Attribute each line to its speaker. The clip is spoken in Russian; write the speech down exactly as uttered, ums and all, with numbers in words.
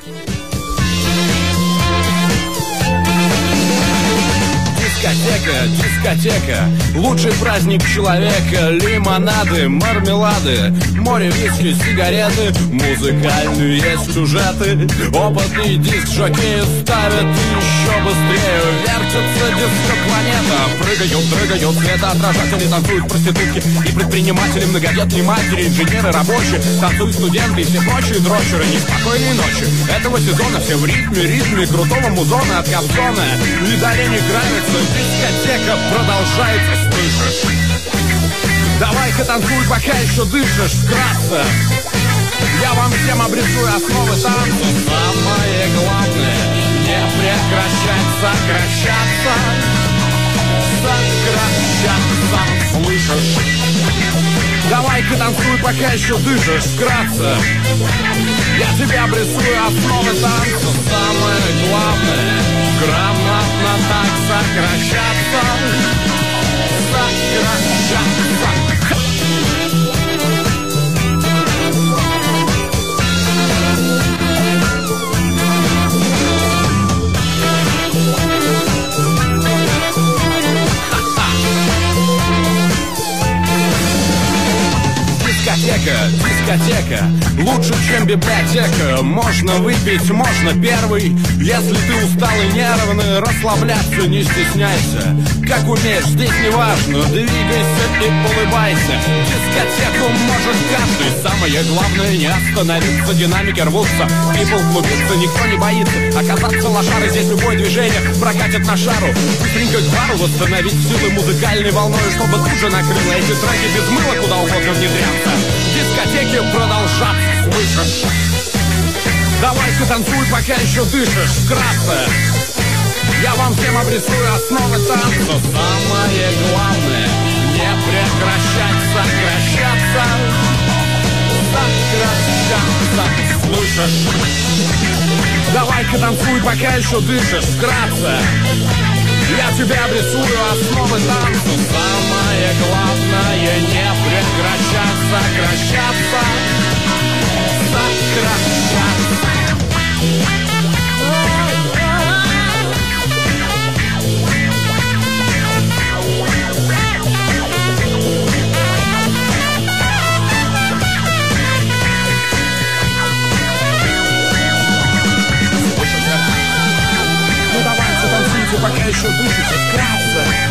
Speaker 1: Дискотека, дискотека, лучший праздник человека. Лимонады, мармелады, море виски, сигареты, музыкальные сюжеты. Опытный диск-жокей ставят еще быстрее. Вертится диско-планета, прыгают, прыгают светоотражатели, танцуют проститутки и предприниматели, многодетные матери, инженеры, рабочие, танцуют студенты и все прочие дрочеры. Неспокойные ночи этого сезона, все в ритме, ритме крутого музона от Кобзона. И далее не нравится. Дискотека продолжается, слышишь? Давай-ка танцуй, пока еще дышишь, вкратце. Я вам всем обрисую основы танца. Самое главное — не прекращать сокращаться. Сокращаться, слышишь? Давай-ка танцуй, пока еще дышишь, вкратце. Я тебе обрисую основы танца. Самое главное — грамотно так сокращаться. Сокращаться. Дискотека, дискотека, лучше, чем библиотека. Можно выпить, можно первый. Если ты устал и нервный, расслабляться не стесняйся. Как умеешь, здесь не важно, двигайся и улыбайся. Дискотеку может каждый. Самое главное — не остановиться. Динамики рвутся, people клубится, никто не боится оказаться лошарой. Здесь любое движение прокатит на шару. Быстренько к бару восстановить силы музыкальной волной, чтобы тут же накрыло эти треки без мыла куда угодно внедряться. Дискотеки продолжаться, слышишь? Давай-ка танцуй, пока еще дышишь, вкратце. Я вам всем обрисую основы танца. Самое главное — не прекращать сокращаться. Сокращаться, слышишь? Давай-ка танцуй, пока еще дышишь, вкратце. Я тебе обрисую основы танца. Самое главное — не прекращать сокращаться. Сокращаться. Ну давайте танцуйте, пока еще дышите, вкратце.